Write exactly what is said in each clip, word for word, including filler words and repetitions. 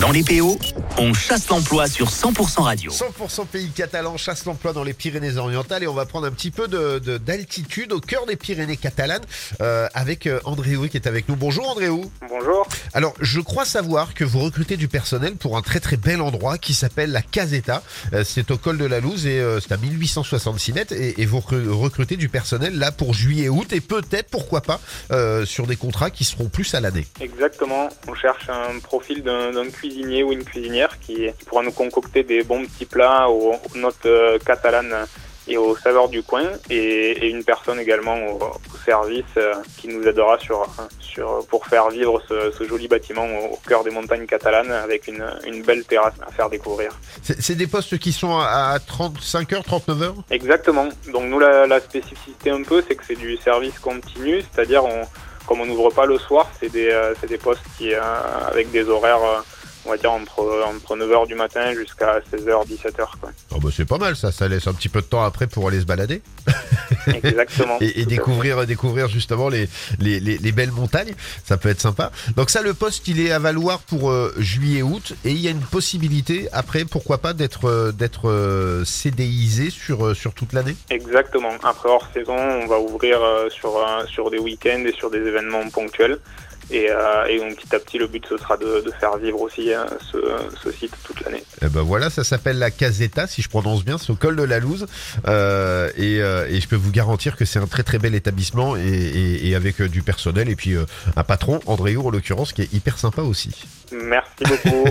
Dans les P O, on chasse l'emploi sur cent pour cent radio. cent pour cent pays catalan chasse l'emploi dans les Pyrénées-Orientales et on va prendre un petit peu de, de, d'altitude au cœur des Pyrénées catalanes euh, avec euh, Andréou qui est avec nous. Bonjour Andréou. Bonjour. Alors je crois savoir que vous recrutez du personnel pour un très très bel endroit qui s'appelle la Caseta. Euh, c'est au col de la Louze et euh, c'est à mille huit cent soixante-six mètres et, et vous recrutez du personnel là pour juillet-août et peut-être pourquoi pas euh, sur des contrats qui seront plus à l'année. Exactement. On cherche un profil d'un, d'un cuisinier ou une cuisinière qui, qui pourra nous concocter des bons petits plats aux, aux notes euh, catalanes et aux saveurs du coin et, et une personne également au, au service euh, qui nous aidera sur, sur, pour faire vivre ce, ce joli bâtiment au, au cœur des montagnes catalanes avec une, une belle terrasse à faire découvrir. C'est, c'est des postes qui sont à trente-cinq heures, trente-neuf heures ? Exactement. Donc nous la, la spécificité un peu c'est que c'est du service continu, c'est-à-dire on, comme on n'ouvre pas le soir, c'est des, euh, c'est des postes qui, euh, avec des horaires euh, on va dire entre, entre neuf heures du matin jusqu'à seize heures, dix-sept heures. Quoi. Oh bah c'est pas mal ça, ça laisse un petit peu de temps après pour aller se balader. Exactement. et et découvrir, découvrir justement les, les, les, les belles montagnes, ça peut être sympa. Donc ça, le poste, il est à valoir pour euh, juillet-août et il y a une possibilité après, pourquoi pas, d'être, euh, d'être euh, CDIsé sur, euh, sur toute l'année ? Exactement. Après hors saison, on va ouvrir euh, sur, euh, sur des week-ends et sur des événements ponctuels. Et, euh, et donc petit à petit, le but ce sera de, de faire vivre aussi hein, ce, ce site toute l'année. Et ben voilà, ça s'appelle la Caseta, si je prononce bien, c'est au col de la Louze. Euh, et, euh, et je peux vous garantir que c'est un très très bel établissement et, et, et avec euh, du personnel et puis euh, un patron, Andréou en l'occurrence, qui est hyper sympa aussi. Merci beaucoup.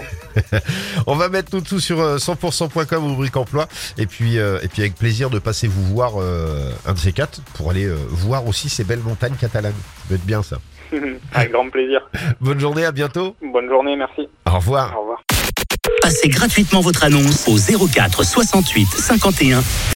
On va mettre tout, tout sur euh, cent pour cent point com, rubrique emploi. Et puis, euh, et puis avec plaisir de passer vous voir euh, un de ces quatre pour aller euh, voir aussi ces belles montagnes catalanes. Ça peut être bien ça. Avec grand plaisir. Bonne journée, à bientôt. Bonne journée, merci. Au revoir. Au revoir. Passez gratuitement votre annonce au zéro quatre soixante-huit cinquante et un